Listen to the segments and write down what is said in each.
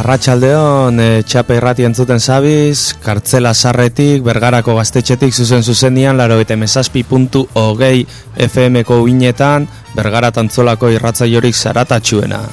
Arratsaldeon, Txape irrati entzuten zabiz, Kartzela Sarretik, Bergarako Gaztetxetik zuzen-zuzenian, 97.20 FM-ko uinetan, Bergara Tantzolako irratzaiorik zaratatxuena.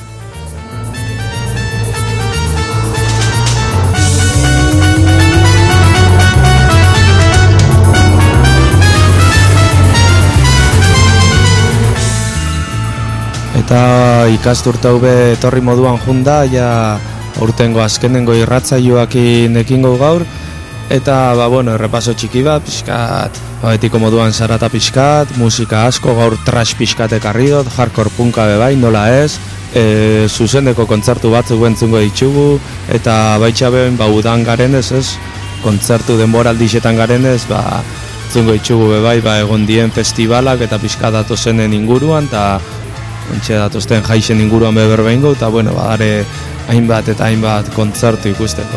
Eta ikasturte haube etorri moduan junda, ja aurtengo azkenengo irratzaioakin ekingo gaur, eta errepaso txiki bat, pixkat, betiko moduan zarata pixkat, musika asko, gaur trash pixkat ekarri dut, hardcore punka bebai, nola ez, zuzendeko kontzertu batzuk entzungo ditugu, eta baitxaben, udan garenez, ez, kontzertu denboraldixetan garenez, entzungo ditugu bebai, egon dien festivalak eta pixkat datozenen inguruan, eta ontxe datozten jaixen inguruan beberbehingo, eta are hainbat eta hainbat kontzertu ikusteko.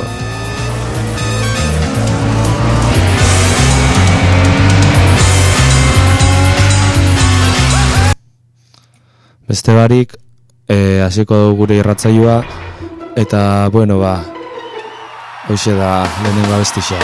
Beste barik, hasiko dugu gure irratzaioa, eta, hoxe da lehenengo abestixa.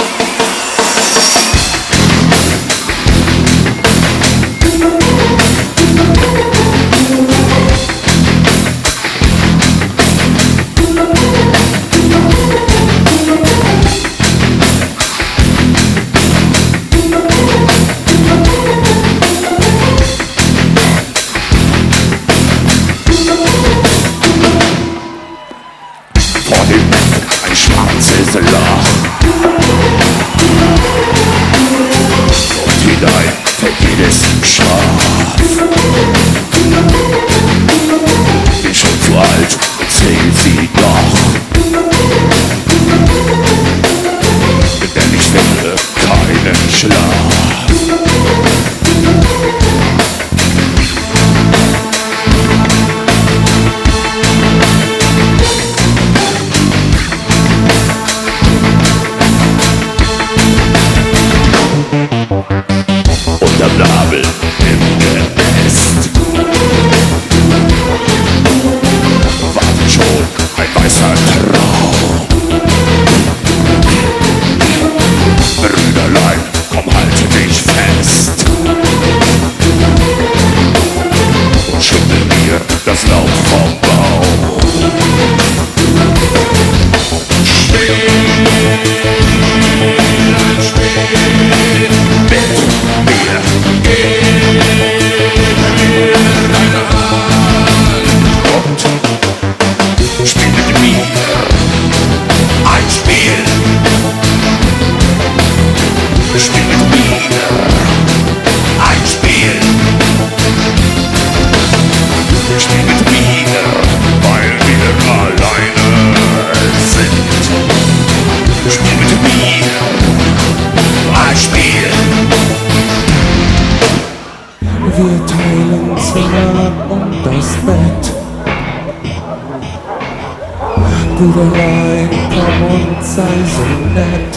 Bruderlein, komm und sei so nett.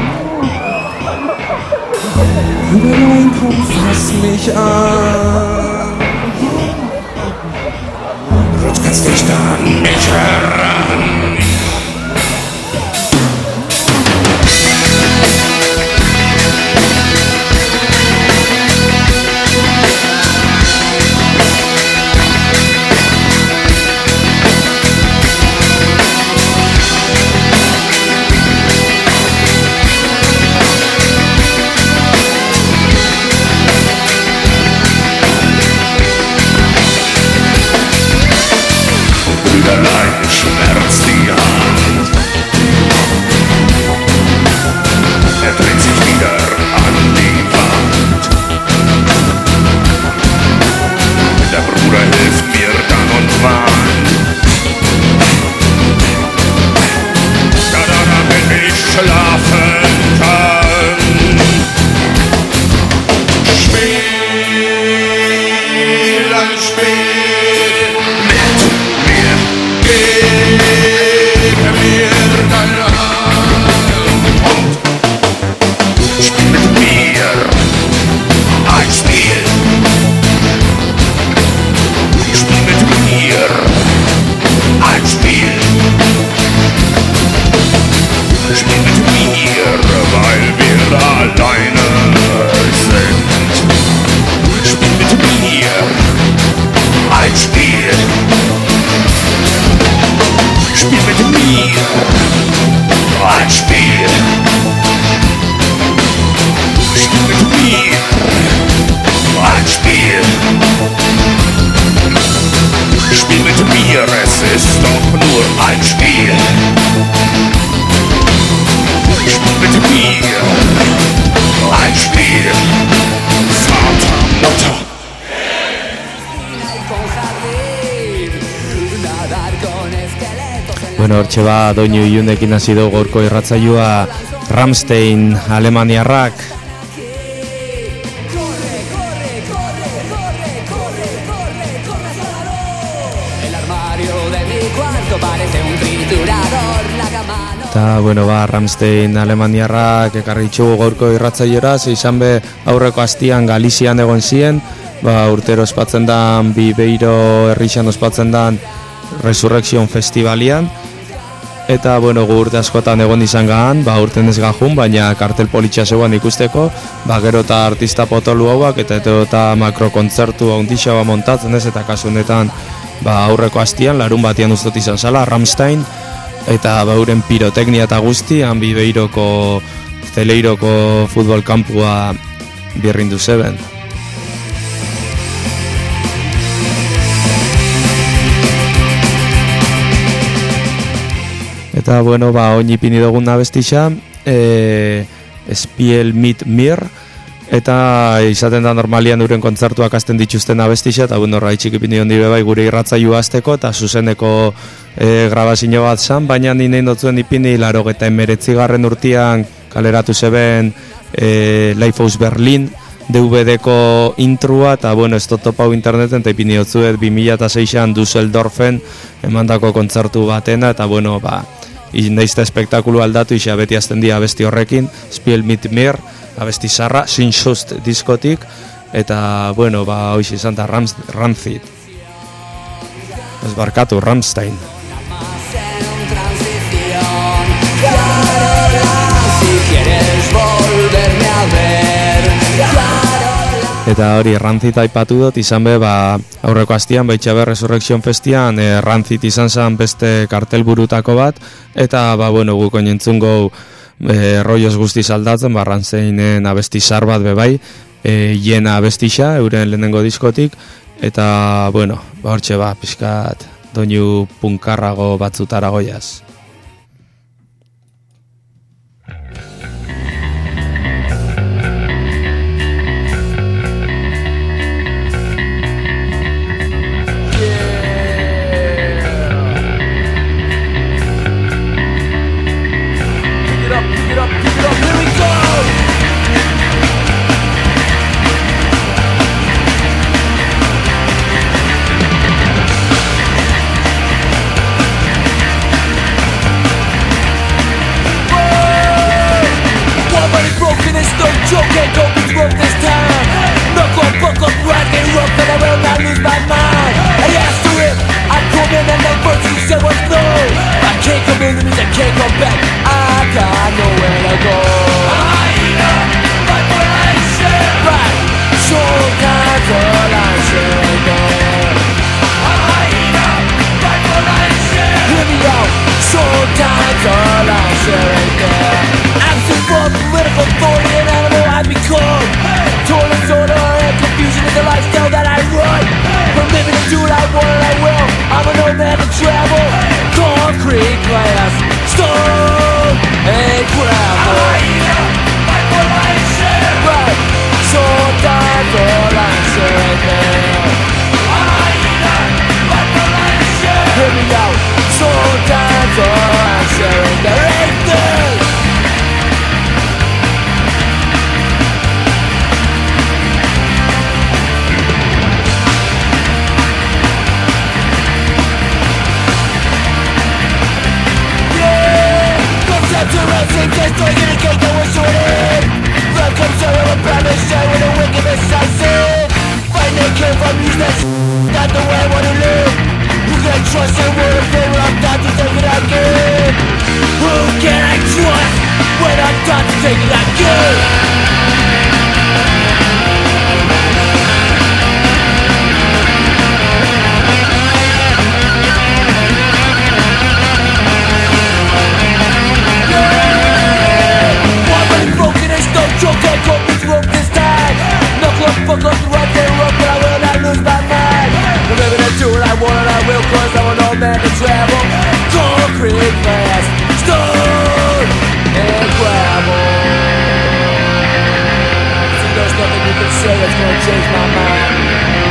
Bruderlein, komm, fass mich an. Rutsch kannst dich an mich heran. Schmerzt die Bueno, hortxe doinu iunekin hasi dugu gaurko irratsaioa Rammstein alemaniarrak. Eta, bueno, Rammstein alemaniarrak ekarri txugu gaurko irratzaiora, izan be aurreko astian Galizian egon ziren, urtero ospatzen dan, Bibeiro herrixan ospatzen dan Resurrection Festivalian, eta, bueno, gu urte askotan egon izan gahan, urten ez gajun, baina kartel politxa zegoen ikusteko, gero eta artista potolu hauak, eta makrokontzertu ondixoa montatzen ez, eta kasu honetan, aurreko astian, larun batian ustot izan zala, Rammstein, eta euren piroteknia eta guzti, Bibeiroko, Celeiroko futbol kampua birrindu zeben. Eta, bueno, oin ipini dugun abestixa, Spiel mit mir, eta izaten da normalian euren kontzertuak hasten dituzten abestixa, eta bueno, raitxik ipini hondi bebai gure irratzailua hasteko, eta zuzeneko grabazio bat zan, baina nire indotzuen ipini 89. urtean kaleratu zeben Lifehouse Berlin, DVD-ko intrua, eta bueno, ez topau interneten, eta ipini dutzuet 2006an Düsseldorfen emandako kontzertu batena, eta bueno, naizta espektakulu aldatu, isa beti azten dira abesti horrekin, Spiel mit mir, abesti zarra, Sinshust diskotik, eta, bueno, hoiz izan da Rancid. Ez barkatu, Rammstein. Eta hori, Rancid aipatu dut, izan be, aurreko astian, Baitxabe Resurrection Festian, Rancid izan zen beste kartelburutako bat, eta, bueno, guko nintzungo rollos guztiz aldatzen, Rammsteinen abesti zar bat bebai, Jena abestixa, euren lehenengo diskotik, eta, bueno, hortxe pixkat, doinu punkarrago batzutara goiaz.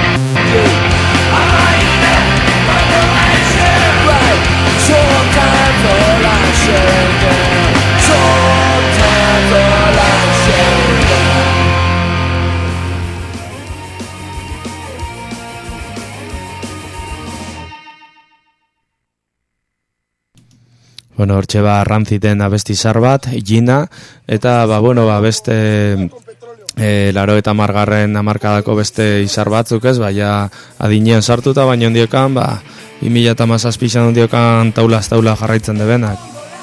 Right, so I'm Bueno, hortxe Rantziten abesti zar bat, Gina, eta beste laro eta margarren hamarkadako beste izar batzuk ez, baina adinean sartuta, baina ondiokan, 2017 ondiokan taulaz taula jarraitzen debenak.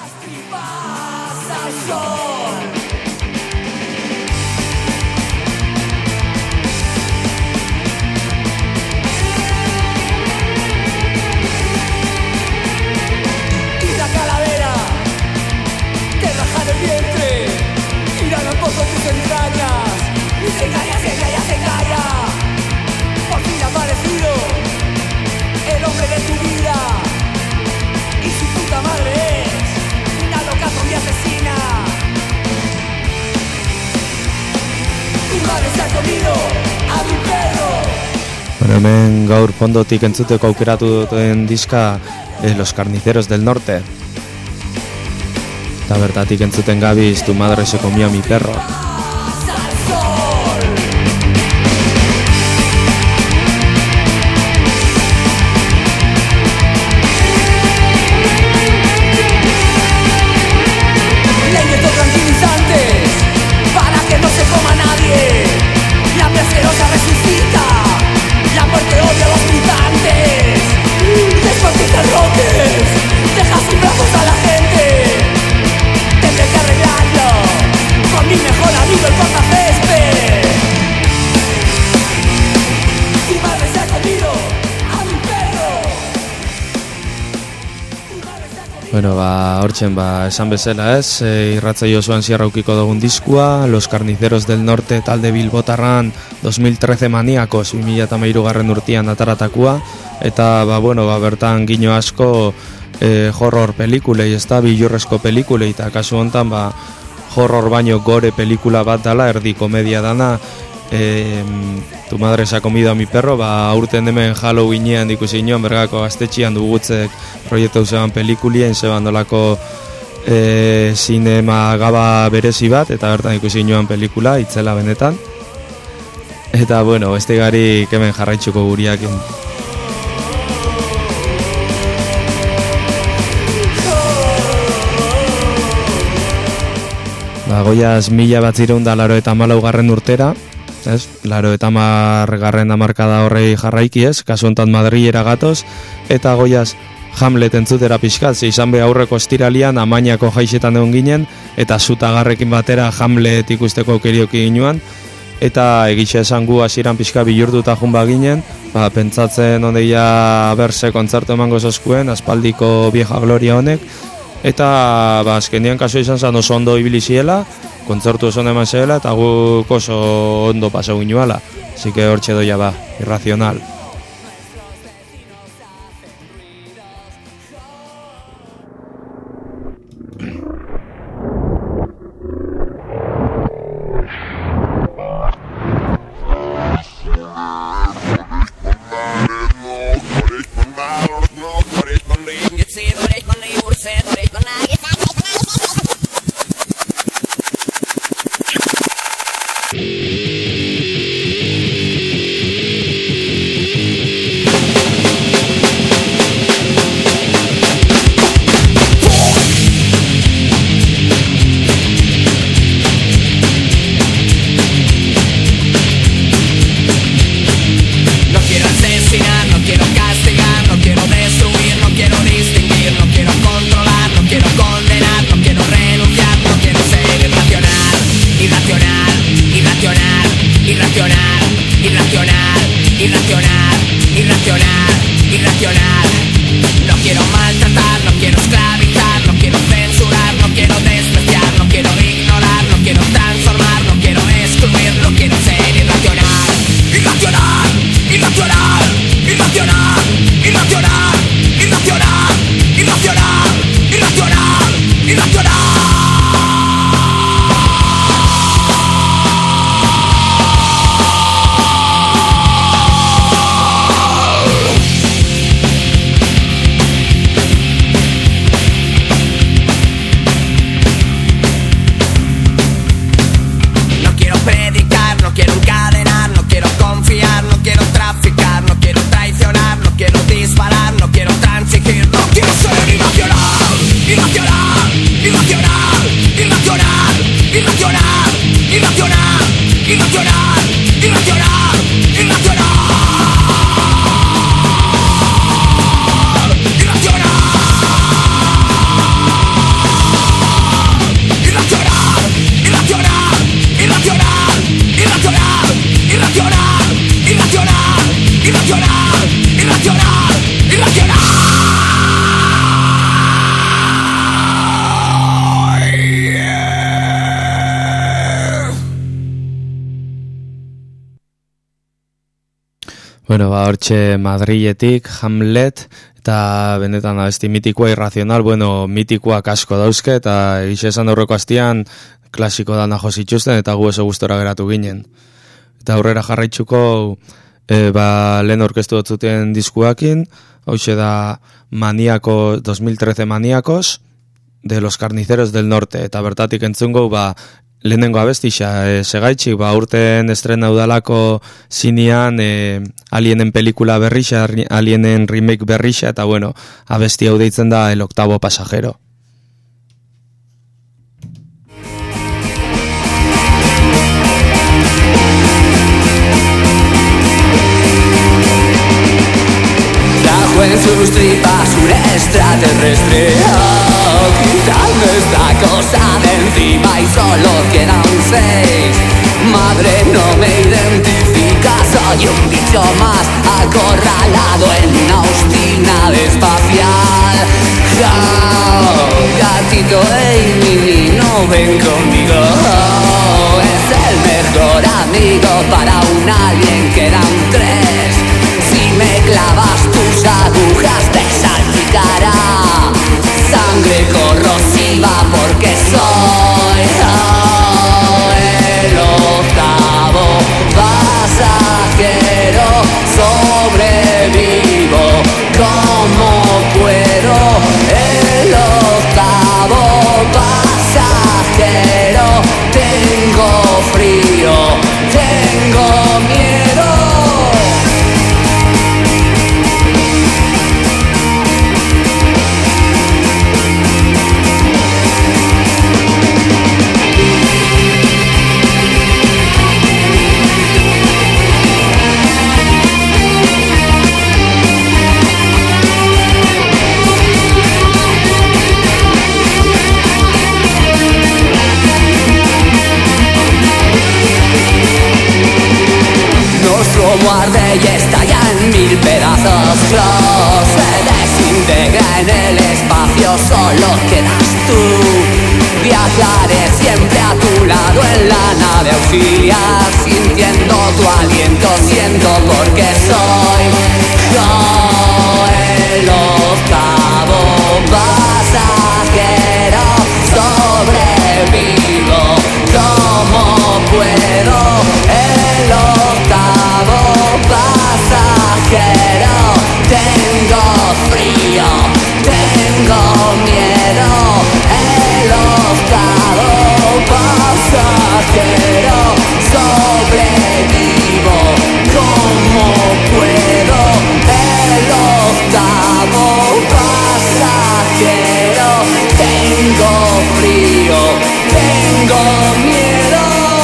Hemen gaur fondotik entzuteko aukeratu duten diska Los Carniceros del Norte. Eta bertatik entzuten gabiz Tu madre se comió a mi perro. Bueno, hortzen esan bezala ez, irratzaio osoan zierraukiko dugun diskua, Los Carniceros del Norte talde bilbotarran 2013 maniakos 2013 urtean ataratakua, eta bertan gino asko horror pelikulei, ez da, bilurrezko pelikulei, eta kasu hontan horror baino gore pelikula bat dala, erdi komedia dana, Tu madre se ha comido a mi perro, aurten hemen Halloweenean ikusi inoan, bergako gaztetxian dugutzek proiektu zeban pelikulien, zeban dolako sinema gaba berezi bat, eta bertan ikusi inoan pelikula, itzela benetan. Eta, beste gari hemen jarraitzuko guriakin. Goiaz 1984 urtera, ez? 80garren hamarkada horrei jarraiki ez, kasu hontan Madrilera gatoz, eta goiaz Hamlet entzutera pixkat, izan be aurreko estiralian Amainako jaixetan egon ginen, eta Zutagarrekin batera Hamlet ikusteko aukerioki ginuan, eta egitxe esan gu hasieran pixka bilurduta junba ginen, pentsatzen ondeia berse kontzertu emango zoskuen, aspaldiko vieja gloria honek, eta azkenian kaso izan zen oso ondo ibili ziela, kontzertu oso ondo eman zela, eta guk oso ondo pasau ginuala. Así que hortxe doia irrazional. Bueno, hortxe Madriletik, Hamlet, eta benetan abesti mitikoa irrazional, bueno, mitikoak asko dauzke, eta esan aurreko astian klasiko dana jo zituzten, eta gu oso gustora geratu ginen. Eta aurrera jarraitzuko, lehen orkestu dutzuten diskuakin, hauxe da Maníaco, 2013 Maníacos, de los Carniceros del Norte, eta bertatik entzungo, lehenengo abestixa, segaitxik, urten estrena udalako zinean Alienen pelikula berrixa, Alienen remake berrixa, eta bueno, abesti hau deitzen da El Octavo Pasajero. Trajo en sus tripas un extraterrestre, quitando esta cosa de encima y solo quedan 6. Madre, no me identifica, soy un bicho más acorralado en una obstinada espacial. Gatito, hey, no ven conmigo, es el mejor amigo para un alien, quedan 3. Si me clavas tus agujas te salpicará sangre corrosiva porque soy el octavo pasajero. Sobrevivo como puedo. El octavo pasajero. Tengo frío, tengo miedo. Como arde y estalla en 1000 pedazos, se desintegra en el espacio, solo quedas tú. Viajaré siempre a tu lado en la nave auxiliar, sintiendo tu aliento, siento porque soy yo el octavo pasajero. Sobrevivo como puedo. El octavo pasajero. Tengo frío, tengo miedo. El octavo pasajero. Sobrevivo como puedo. El octavo pasajero. Tengo frío, tengo miedo.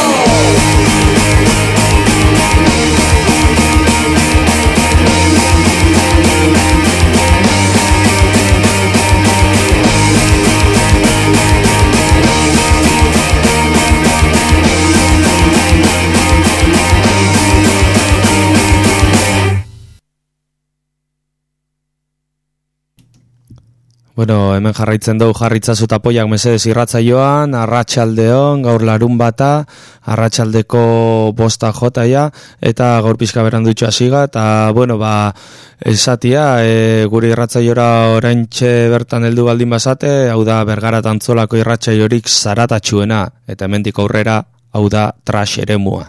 Bueno, hemen jarraitzen dugu jarritzazu tapoiak mesedez irratzaioan, arratsaldeon, gaur larunbata, arratsaldeko 5 ja, eta gaur pixka berandutxo hasiga, eta bueno, esatia, gure irratzaiora oraintxe bertan heldu baldin bazate, hau da Bergara Tantzolako irratsaiorik zaratatsuena, eta hemendik aurrera, hau da trash eremua.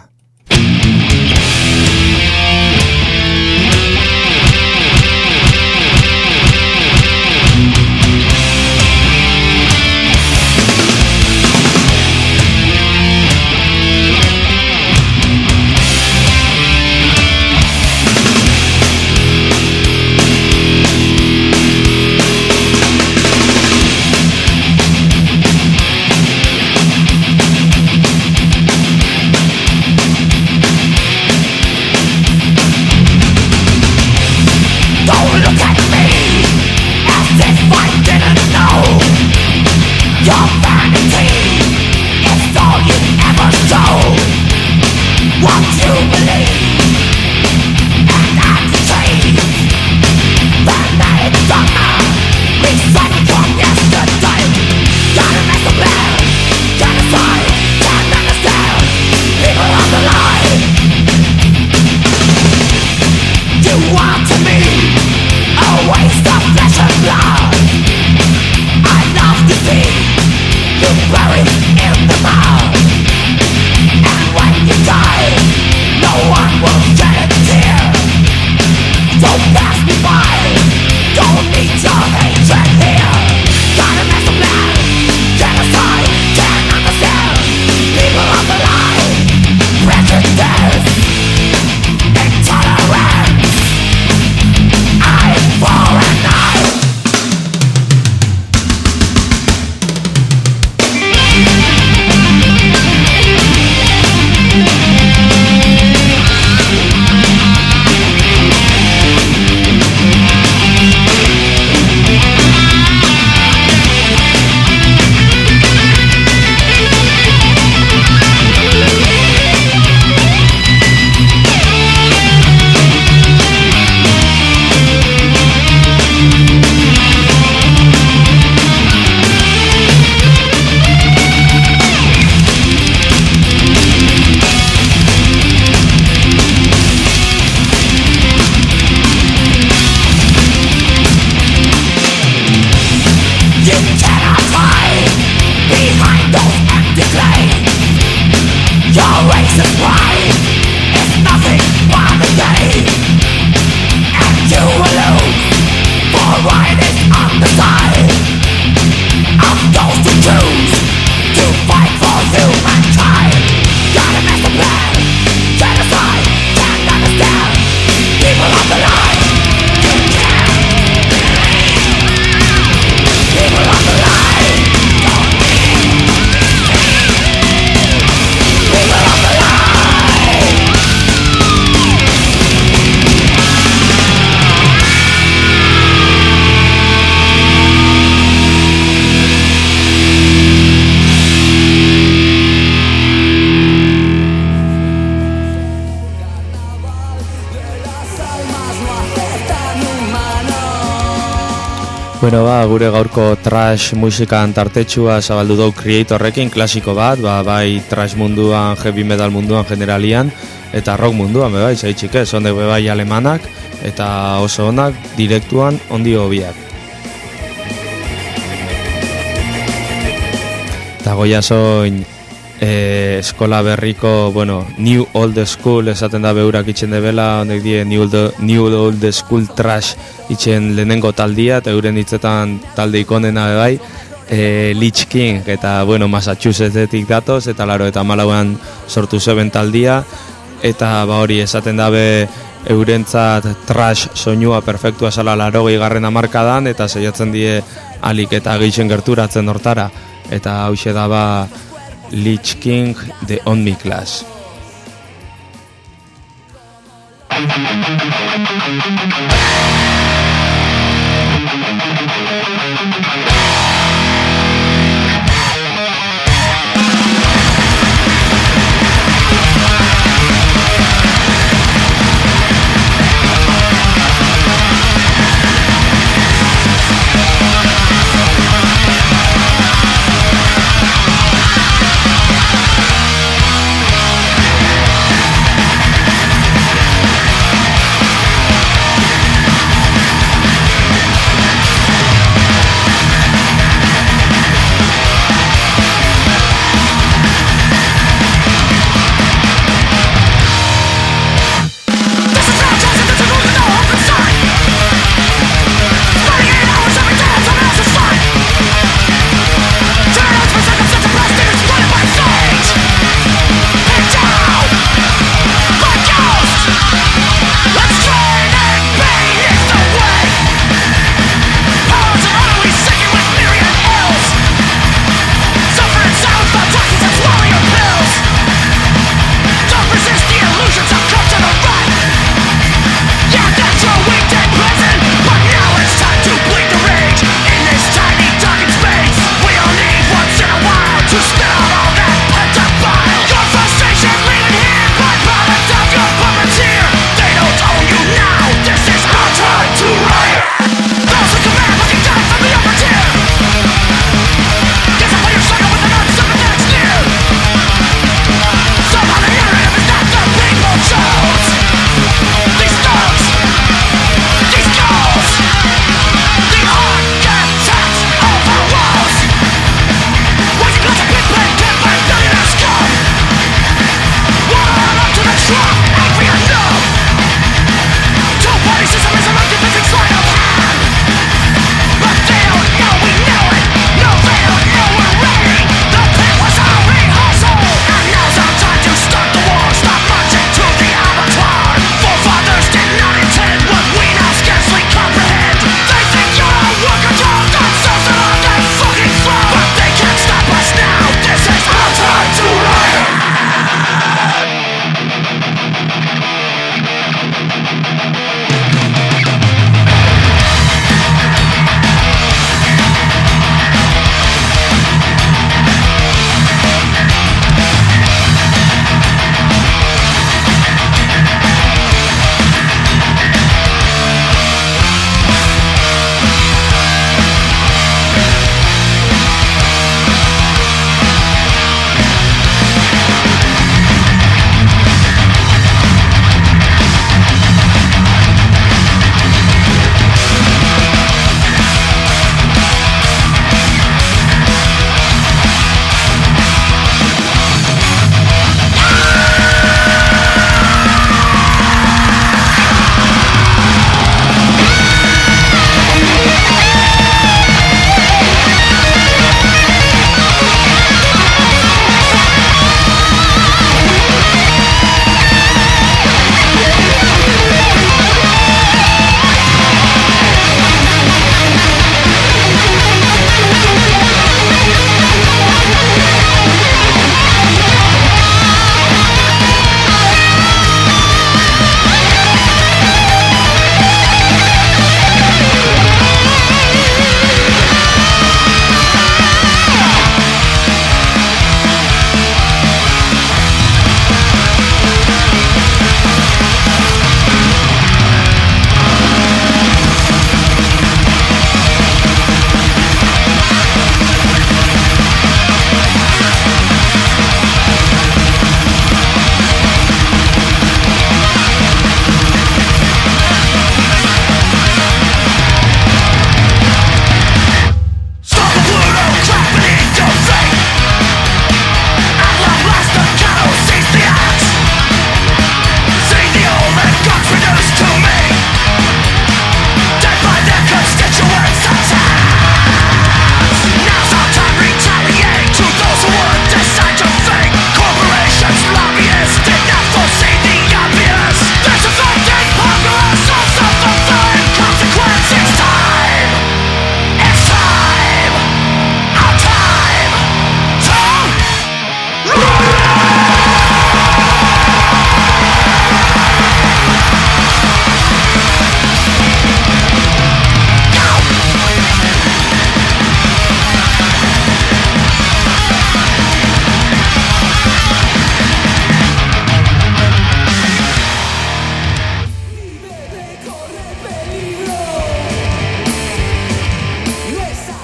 Bueno, gure gaurko trash musikan tartetxua zabaldu dugu Creatorrekin, klasiko bat, bai trash munduan, heavy metal munduan generalian, eta rock munduan, bai, zaitxik ez, ondek bai alemanak, eta oso onak, direktuan, ondi hobiak. Eta goia zoin, eskola berriko, New Old School esaten da beurak itxen debela, ondek die New Old School Trash itxen lehenengo taldia, eta euren hitzetan talde ikonena bai, Lich King, eta Massachusettsetik datoz, eta laro eta malauan sortu zeben taldia, eta hori esaten dabe eurentzat trash soinua perfektua zala 80. hamarkadan, eta saiatzen die alik eta gehixen gerturatzen hortara, eta hauxe da Lich King, The On Me Class.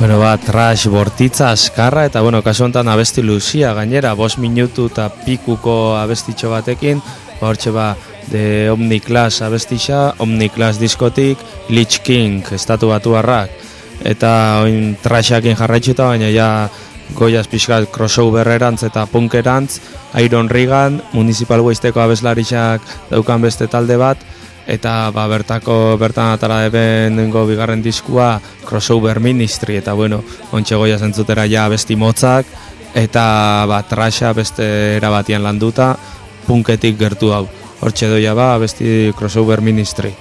Bueno, trash bortitza askarra eta kasu honetan abesti luzia gainera, 5 minutu eta pikuko abestitxo batekin, hortxe The Omniclass abestixa, Omniclass diskotik, Lich King, estatu batuarrak, eta oin trashakin jarraitxuta, baina ja goiaz pixkat crossovererantz eta punkerantz, Iron Regan, Municipal Wasteko abeslarixak daukan beste talde bat, eta bertan atara ebenengo bigarren diskua Crossover Ministry, eta ontxe goiaz entzutera ja abesti motzak, eta trasha beste erabatian landuta, punketik gertu hau. Hortxe doia abesti Crossover Ministry.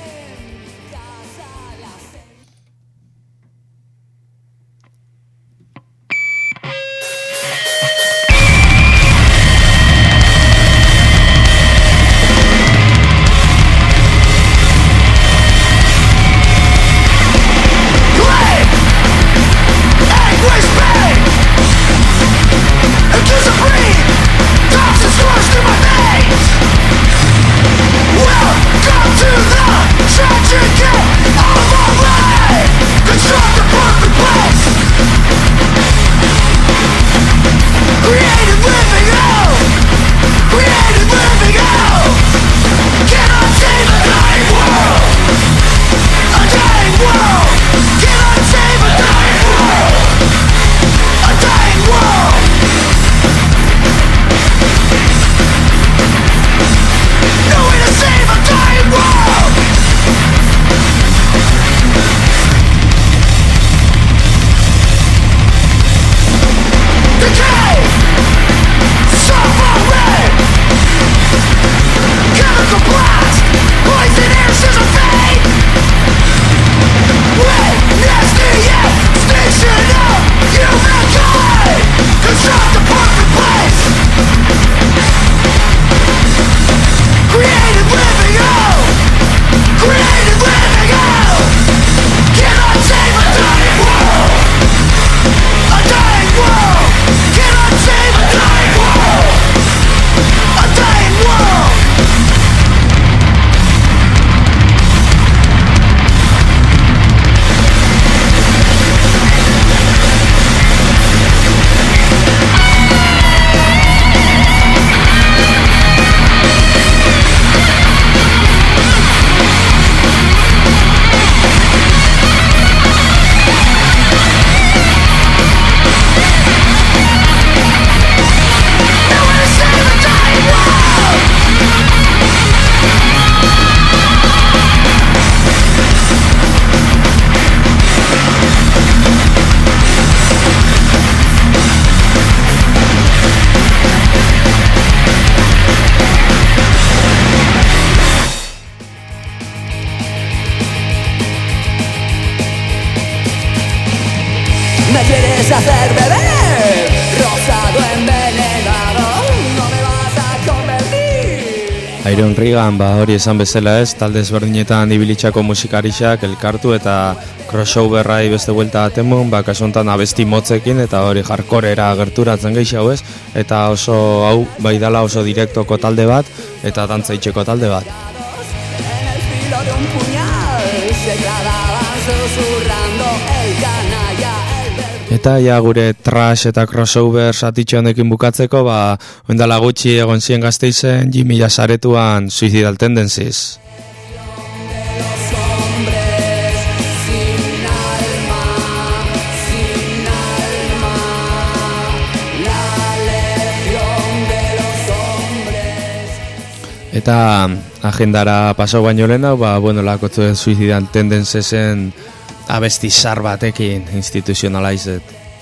Me quieres hacer beber rosado envenenado, no me vas a convertir. Iron Regan, hori esan bezala ez, talde ezberdinetan ibilitzako musikarixak elkartu eta crossoverrai beste buelta atemun, kasu honetan abesti motzekin eta hori hardcorera gerturatzen gehiago ez, eta oso hau bai dala oso direktoko talde bat eta dantzaitzeko talde bat. En el filo de un puñal se clavaban susurrando el canalla. Eta ja gure trash eta crossover satitxo honekin bukatzeko, oindala gutxi egon zien Gasteizen Jimmy Jasaretuan Suicidal Tendencies. Eta agendara pasau baino lehena, lakotzu Suicidal Tendenciesen abesti zar batekin, Institutionalized.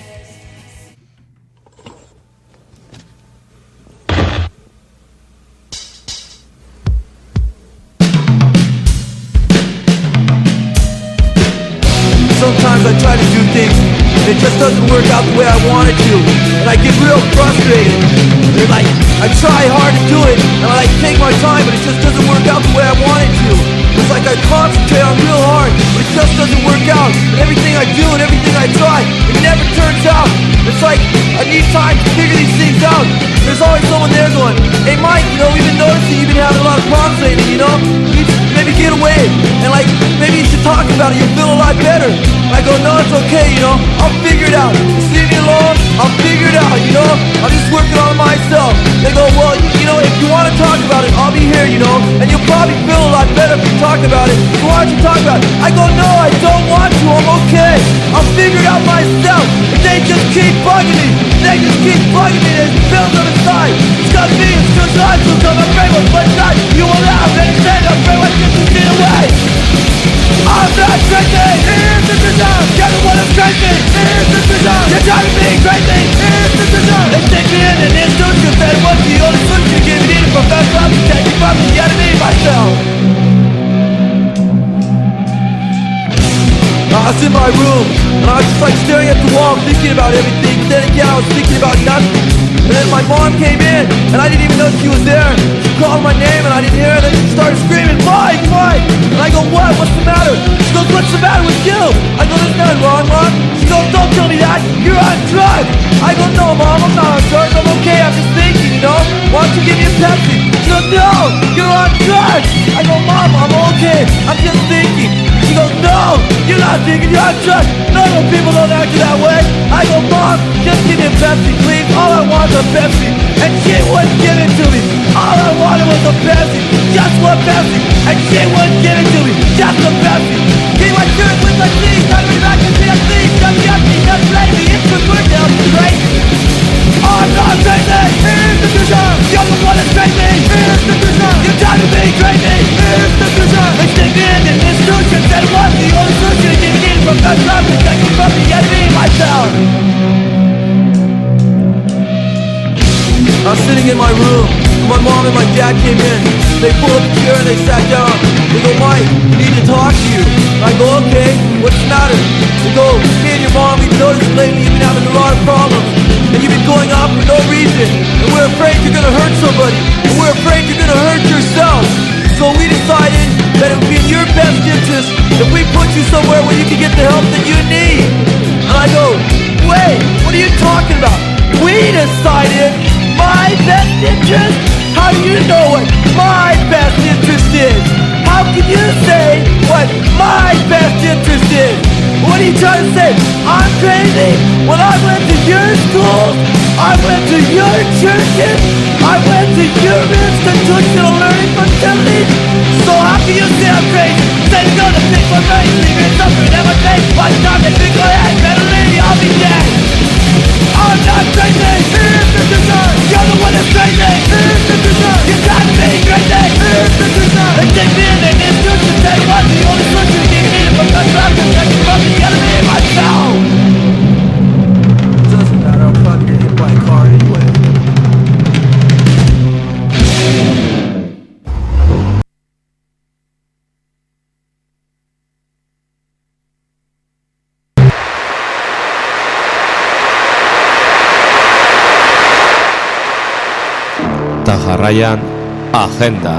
Sometimes I try to do things and it just doesn't work out the way I want it to, and I get real frustrated. And I try hard to do it, and I take my time, but it just doesn't work out the way I want it to. It's like I concentrate on real hard, but it just doesn't work out. And everything I do and everything I try, it never turns out. It's like I need time to figure these things out. There's always someone there going, hey Mike, we've been noticing you've been having a lot of problems lately, You need to maybe get away, and maybe you should talk about it, you'll feel a lot better. I go, no, it's okay, you know, I'll figure it out. You see me alone, I'll figure it out, you know, I'm just working on myself. They go, well, you know, if you want to talk about it, I'll be here, you know, and you'll probably feel a lot better if you talk about it. So why don't you talk about it? I go, no, I don't want to, I'm okay. I'll figure it out myself. But they just keep bugging me. They just keep bugging me. There's bills on the side. It's got me, it's just not so I'm afraid what's my side. You will laugh and say I'm afraid what's just to get away. I'm not crazy. Here's the design. You're the one who's crazy. Here's the design. You're trying to be crazy. Here's the design. They stick me in an institution. Then what's the only solution? Give me the professor. I'm protecting from the enemy myself. I was in my room, and I was just like staring at the wall, thinking about everything. But then again, I was thinking about nothing. And then my mom came in, and I didn't even know she was there. She called my name, and I didn't hear her. Then she started screaming, Mike, Mike! And I go, what? What's the matter? She goes, what's the matter with you? I go, there's nothing wrong, Mom. She goes, don't tell me that. You're on drugs. I go, no, Mom, I'm not on drugs. I'm okay. I'm just thinking, you know. Why don't you give me a Pepsi? She goes, no, you're on drugs. I go, Mom, I'm okay. I'm just thinking. She goes, no, you're not thinking, you're on drugs. Normal people don't act that way. I go, Mom, just give me a Pepsi, please. All I want is a Pepsi. And she wouldn't give it to me. All I wanted was a Pepsi. Just one Pepsi. And she wouldn't give it to me. Just a Pepsi. Give my shirt with my sleeves. I'm back to CFC. Just empty, just lazy. It's the good now, right? I'm not crazy. Here's the design. You're the one that's crazy. Here's the design. You're trying to be crazy. Here's the design. They stick me in an institution. That was the only solution. Give me from the club. Protect me from the enemy myself. I was sitting in my room. My mom and my dad came in. They pulled up a chair and they sat down. They go, Mike, we need to talk to you. I go, okay, what's the matter? They go, me and your mom, we've noticed lately you've been having a lot of problems. And you've been going off for no reason. And we're afraid you're gonna hurt somebody. And we're afraid you're gonna hurt yourself. So we decided that it would be in your best interest if we put you somewhere where you can get the help that you need. And I go, wait, what are you talking about? We decided my best interest? How do you know what my best interest is? How can you say what my best interest is? What are you trying to say? I'm crazy? When I went to your schools, I went to your churches, I went to your institutional learning facilities. So how can you say I'm crazy? Say you're gonna pick my brain, leave it suffering, never take my time and think my head, better lady, I'll be dead. I'm not crazy, here's the design. You're the one that's crazy, here's the design. You're trying to be crazy, here's the design. They take me in an institution, say what's the only solution to get me from the club, protect me from the enemy myself. It doesn't matter, I'll probably get hit by a car anyway. Eta jarraian, agenda.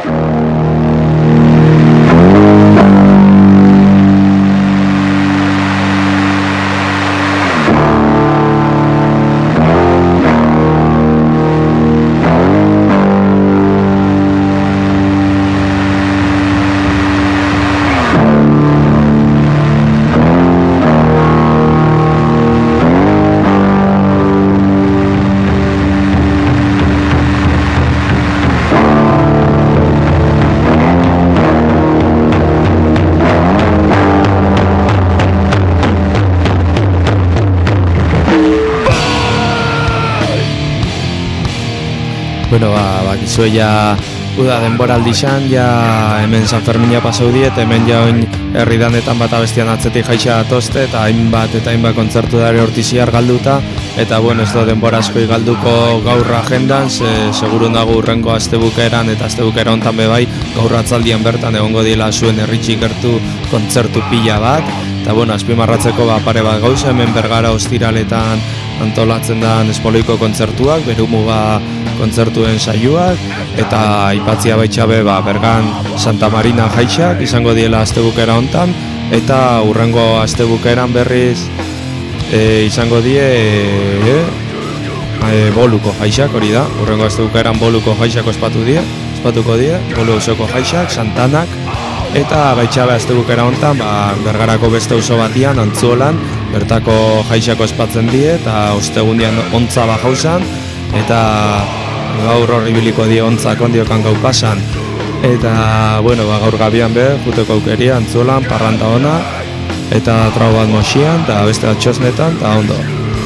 Bueno, bakizue ja uda denboraldi xan, ja hemen San Fermina pasau diet, hemen ja oin herridanetan bat abestian atzetik jaixa atozte, eta hainbat kontzertu dare hortiziar galduta, eta bueno, ez da denbora askoi galduko gaur agendan, seguru nago urrengo astebukeran eta astebukera hontan bebai, gaur atzaldian bertan egongo dila zuen herritxik gertu kontzertu pila bat, eta bueno, azpimarratzeko pare bat gauza, hemen Bergara ostiraletan antolatzen da Espoloiko kontzertuak, Berumuga kontzertuen saioak, eta aipatzia baitxabe Bergan Santa Marina jaixak izango diela astebukera hontan, eta urrengo astebukeran berriz izango die Boluko jaixak, hori da, urrengo astebukeran Boluko jaixak ospatuko die, Bolu osoko jaixak, Santanak, Eta baitxabe aztebukera hontan, Bergarako beste auzo batian, Antzuolan, bertako jaixako espatzen die, eta ostegundian ontza bajausan, eta gaur horri biliko die ontzak ondiokan gau pasan. Eta, gaur gabian juteko aukeria, Antzuolan, parranda ona, eta trau bat Moxian, eta beste bat Txosnetan, eta ondo.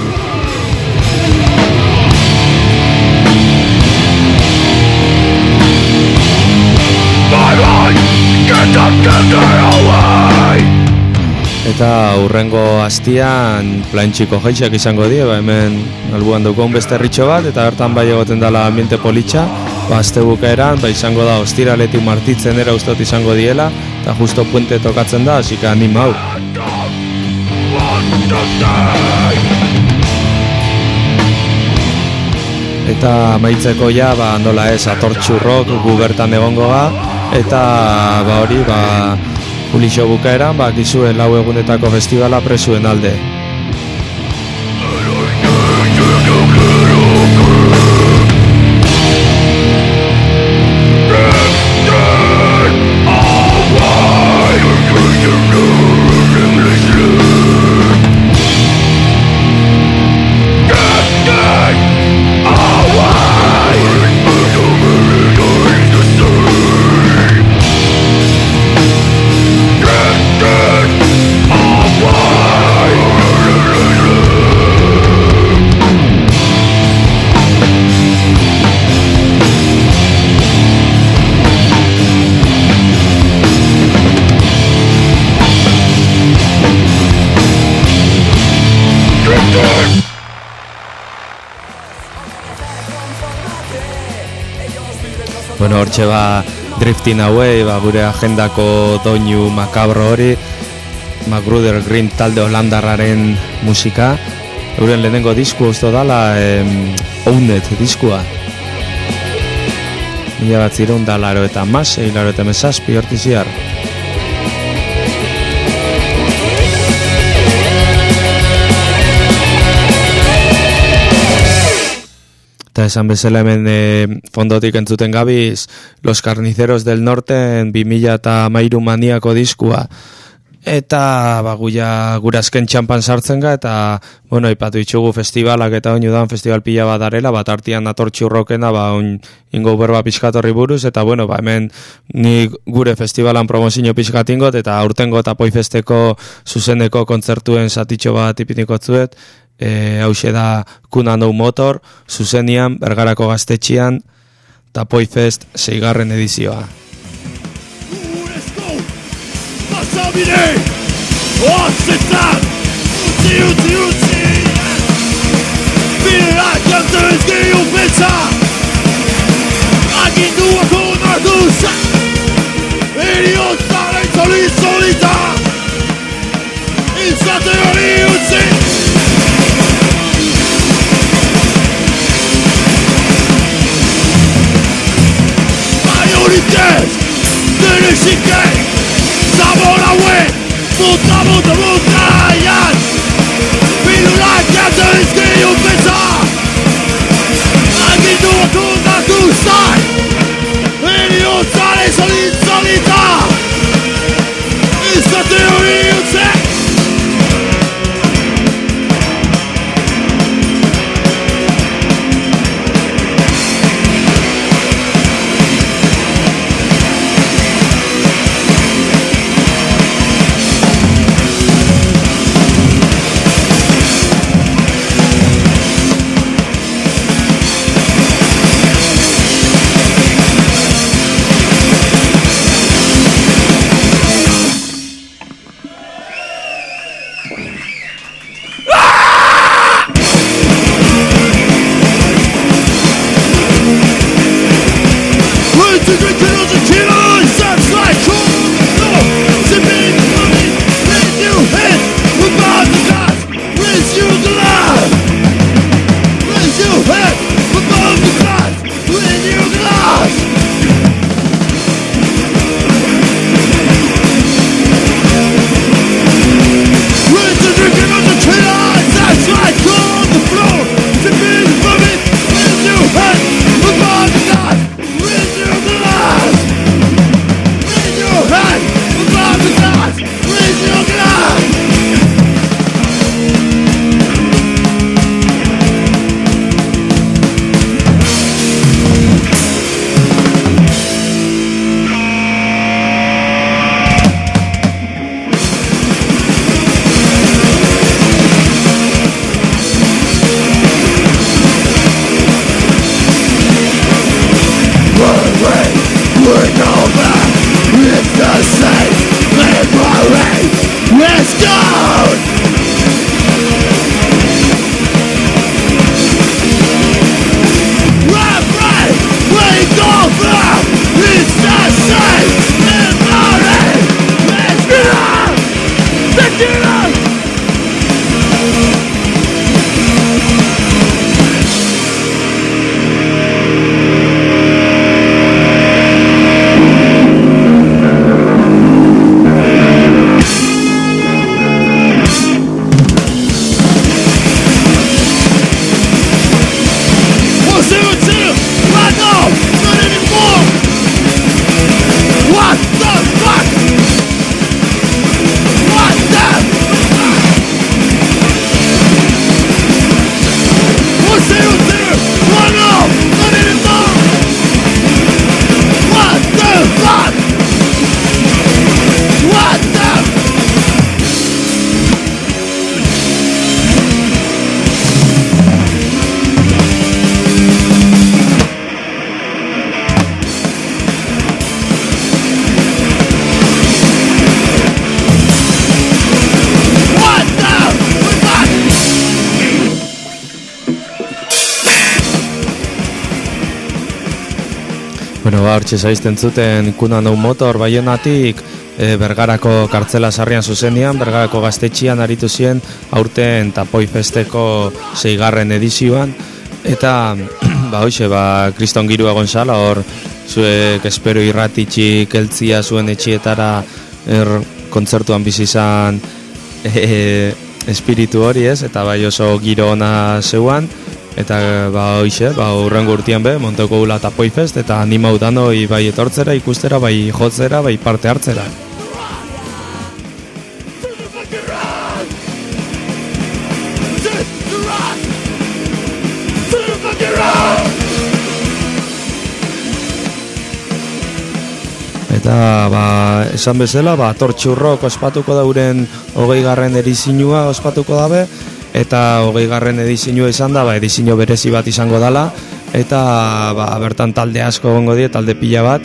Eta hurrengo hastian plantxiko jaixak izango die, hemen albuan dugun beste herritxo bat, eta bertan bai egoten dela ambiente politxa, astebukaeran, izango da ostiraletik martitzen era ustot izango diela, eta justo puente tokatzen da, así que anima hau. Eta maitzeko ja, nola ez, atortxurrok gu bertan egongo ga, eta hori, Julixo bukaeran, gizuen 4 egunetako festivala presuen alde. Hortxe drifting away, gure agendako doinu makabro hori, Magruder Green talde holandarraren musika, euren lehenengo disku usto dala, Owned diskua. 1987 hortiziar. Eta esan bezala hemen fondotik entzuten gabiz Los Carniceros del Norte 2013 maniako diskua. Eta gure azken txampan sartzen ga, eta ipatu itxugu festivalak eta oinu dan festival pila bat darela, bat artian atortxurrokena, ingo berba pixkatorri buruz, eta hemen ni gure festivalan promozio pixkatingot, eta aurtengo eta Poifesteko zuzeneko kontzertuen zatitxo bat ipiniko zuet, hause da Kunano Motor, zuzenian, Bergarako gaztetxian, eta Poifest 6. edizioa. Zabine, oazetan, utzi Bidea jantez gehiago betza Aginduak onartu zen Eriotzaren solita Izate hori utzi Maiorites, denezikei Zabor hauen, muta-ian Pilulak jantez gehiago betza Agin hortxe zaizten zuten Kuna No Motor Baionatik Bergarako kartzela sarrian zuzenian, Bergarako gaztetxian aritu ziren aurten Tapoi Festeko 6. edizioan, eta hoxe, kriston giru egon zala, hor zuek espero irratitxik heltzia zuen etxietara kontzertuan bizi izan espiritu hori, ez? Eta bai oso giro ona zeuan, eta hoxe, hurrengo urtean be, Monteko gula Tapoi Fest, eta animau danoi bai etortzera, ikustera, bai jotzera, bai parte hartzera. Eta esan bezala, Tortxurrok ospatuko dauren 20. edizinua ospatuko dabe, eta 20. edizinua izan da, edizio berezi bat izango dala, eta bertan talde asko egongo die, talde pila bat,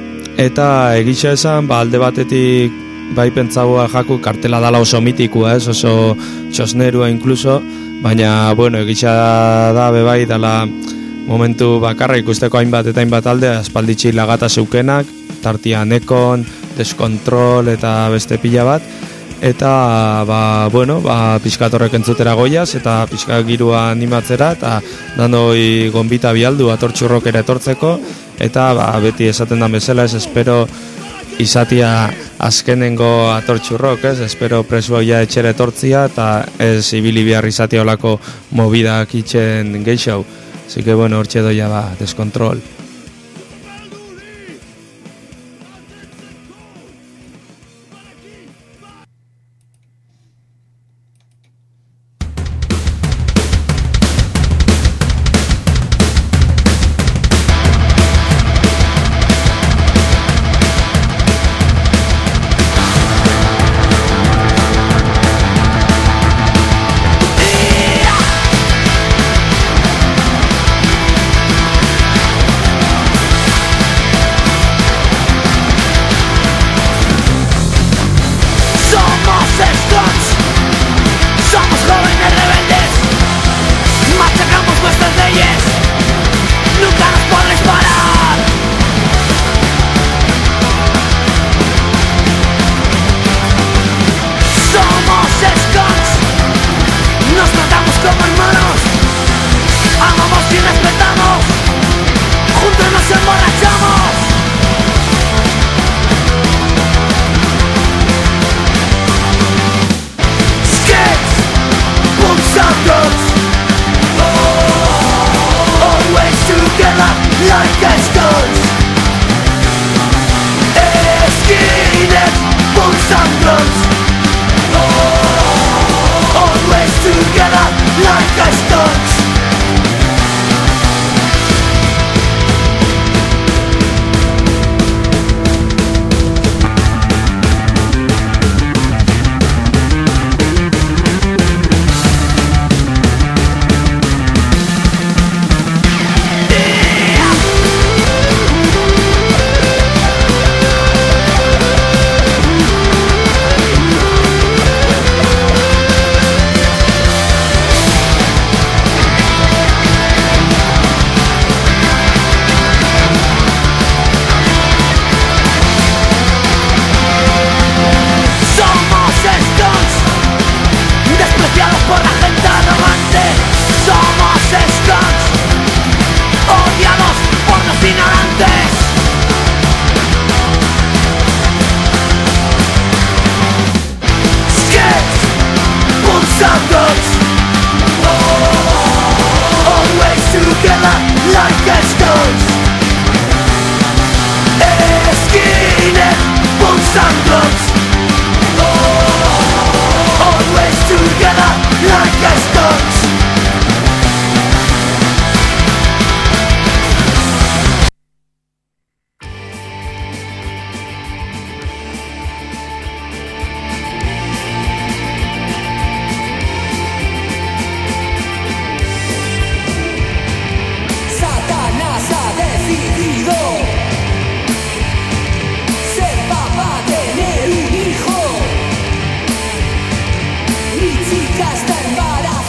eta egitxa esan, alde batetik bai pentsagoa jaku kartela dala oso mitikua, ez, oso txosnerua inkluso, baina, bueno, egitxa da bai dala momentu bakarra ikusteko hainbat eta hainbat talde, aspalditxi lagata zeukenak, tartia Nekon, Deskontrol eta beste pila bat, eta pixkat horrek entzutera goiaz, eta pixkat girua animatzera, eta danoi gonbita bialdu Tortxurrokera etortzeko, eta beti esaten da bezala, ez espero izatia azkenengo Tortxurrok, ez espero presua ja etxera etortzia, eta ez ibili behar izatia olako mobidak itxen geixau. Así que bueno, hortxe doia Deskontrol. Mi chica está embarazada.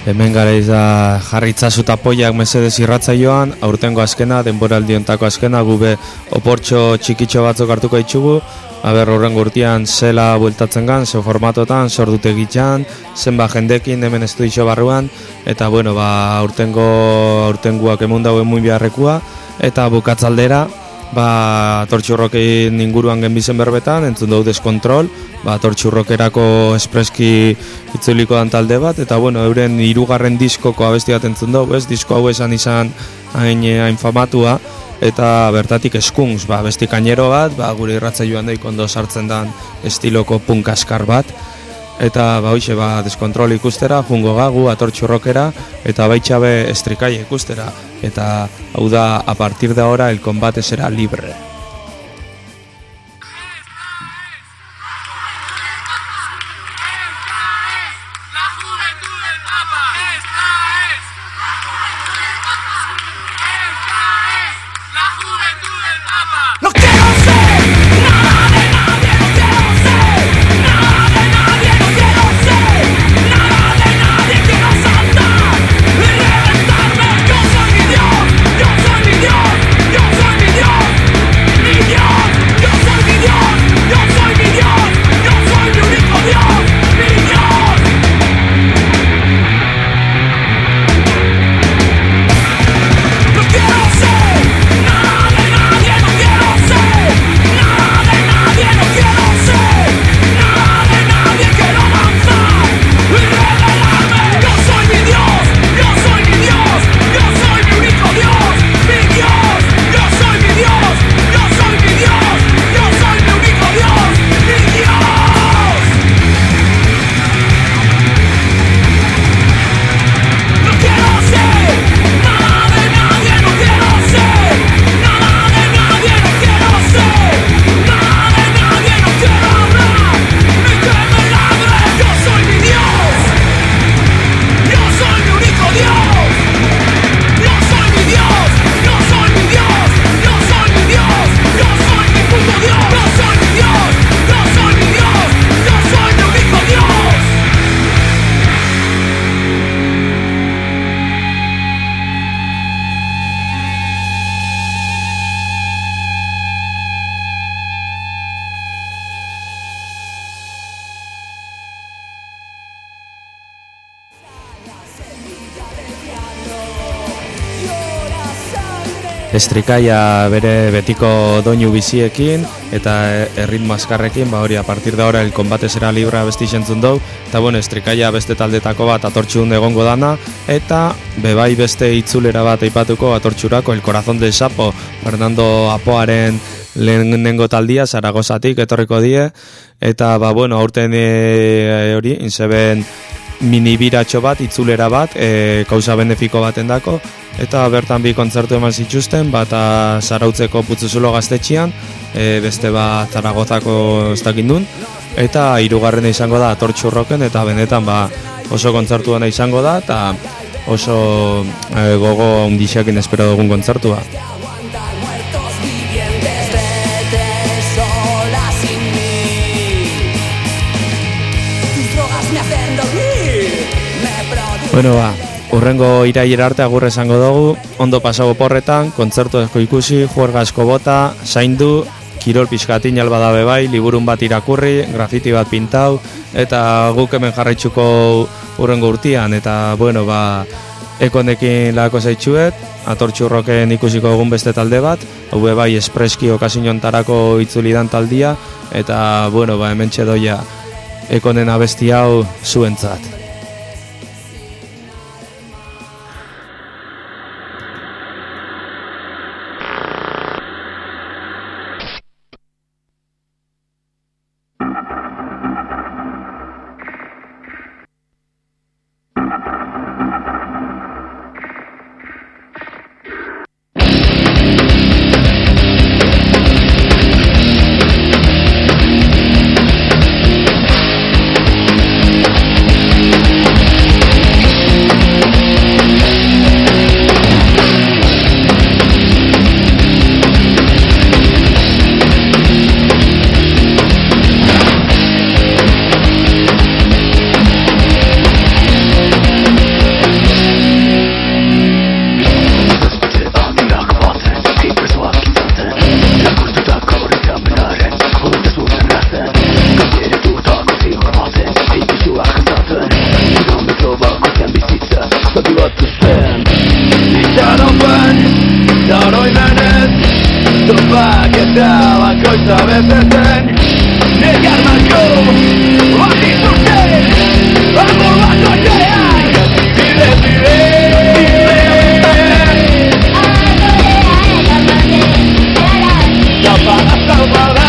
Hemen gara da jarritzazu tapoiak mesedez irratzaioan, aurtengo azkena, denboraldi hontako azkena, gube oportxo txikitxo batzuk hartuko ditugu, horrengo urtean zela bueltatzen gan, ze formatotan, sordutegitxan, zenba jendekin hemen estudixo barruan, eta aurtenguak emundago emun beharrekua, eta bukatzaldera, Tortxurroken inguruan genbizen berbetan, entzun dugu Deskontrol, Tortxurrokerako espreski itzuliko dan talde bat, eta euren 3. diskoko abesti bat entzun dugu, disko hau izan hain famatua, eta bertatik Skunks, besti kainero bat, gure irratzaioan daik ondo sartzen dan estiloko punk askar bat, eta Deskontrol ikustera, jungo gagu, Tortxurrokera, eta baitxabe Estrikaia ikustera, eta hau da, a partir de ahora, el combate será libre. Estrikaia bere betiko doinu biziekin eta erritmo azkarrekin, hori a partir de ahora el combate será libre abesti zentzun dugu, eta Estrikaia beste taldetako bat atortxun egongo dana, eta bebai beste itzulera bat aipatuko atortxurako el corazón del sapo, Fernando Apoaren lehenengo taldia, Zaragozatik etorriko die, eta aurten hori, inzeben minibiratxo bat, itzulera bat, kausa benefiko baten dako, eta bertan bi kontzertu eman zituzten, bata Zarautzeko Putzuzulo gaztetxian, beste bat Zaragozako ez dakindun, eta 3. izango da Tortxurroken, eta benetan oso kontzertu dena izango da, eta oso gogo handixekin espero dugun kontzertua. Urrengo irailera arte agur esango dugu, ondo pasago porretan, kontzertu asko ikusi, juerga asko bota, zaindu, kirol pixkatin albada bebai, liburun bat irakurri, grafiti bat pintau, eta guk hemen jarraitzuko urrengo urtean, eta ekonekin lako zaitxuet, Atortxurroken ikusiko egun beste talde bat, hau bai espreski okasinontarako itzulidan taldia, eta hemen txedoia ekonen abesti hau zuentzat. Probak eta bakoitza betetzen Nekar marko hori zuten Amor bakoitzean Bide Zapada, zapada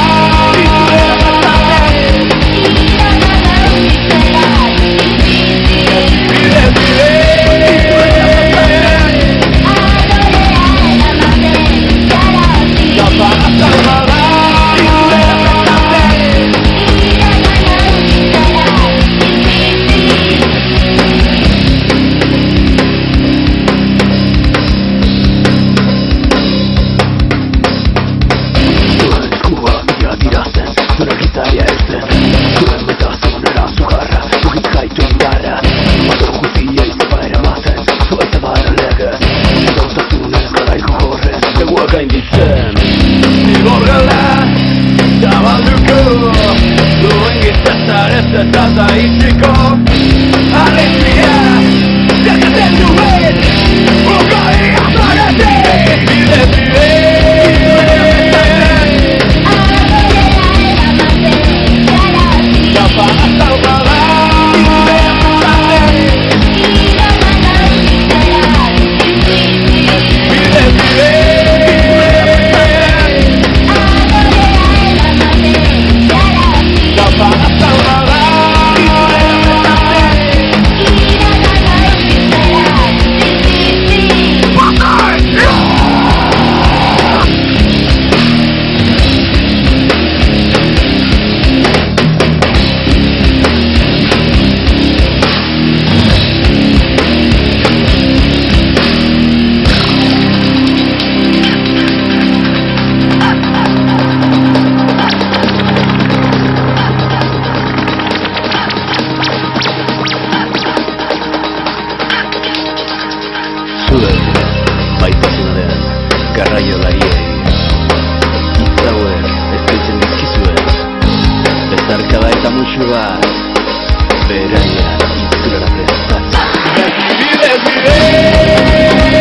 Tata itxiko Alegria Zerkatzen duen Bukari azarate Bide Zapada, zapada Beraia, itzulara prestatu